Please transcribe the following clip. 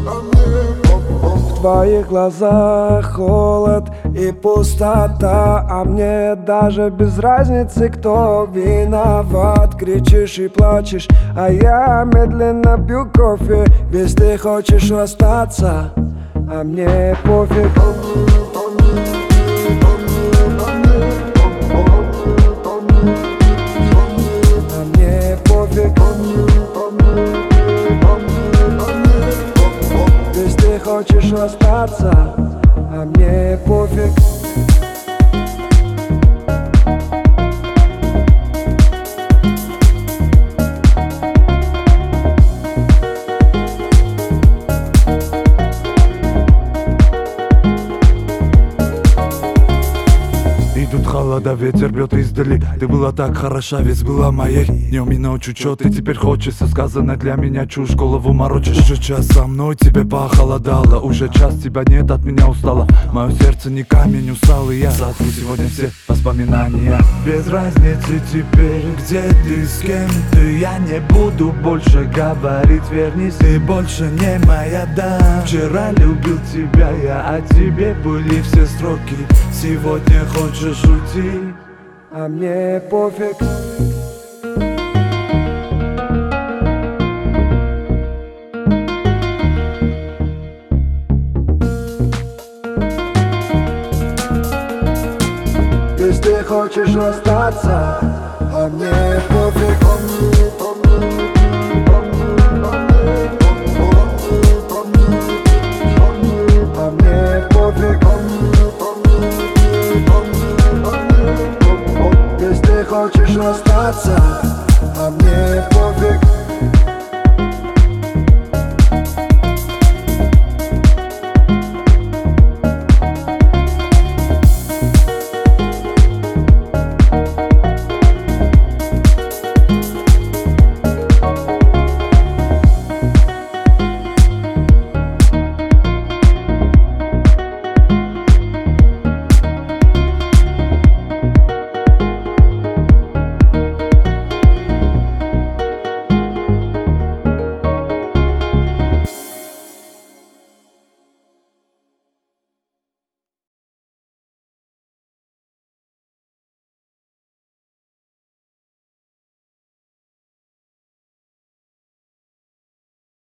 В твоих глазах холод и пустота, а мне даже без разницы, кто виноват. Кричишь и плачешь, а я медленно пью кофе. Ведь ты хочешь остаться, а мне пофиг. А мне пофиг. Ведь ты хочешь остаться, а мне пофиг. Идут холода, ветер бьет издали. Ты была так хороша, ведь была моей. Днем и ночью, чё ты теперь хочется? Сказано для меня чушь, голову морочишь. Уже час со мной, тебе похолодало. Уже час, тебя нет, от меня устала. Мое сердце не камень, усталый я. Сотру сегодня все воспоминания. Без разницы теперь, где ты, с кем ты. Я не буду больше говорить, вернись. Ты больше не моя, да. Вчера любил тебя я, а тебе были все строки. Сегодня хочешь уйти, а мне пофиг. Если хочешь остаться, а мне пофиг.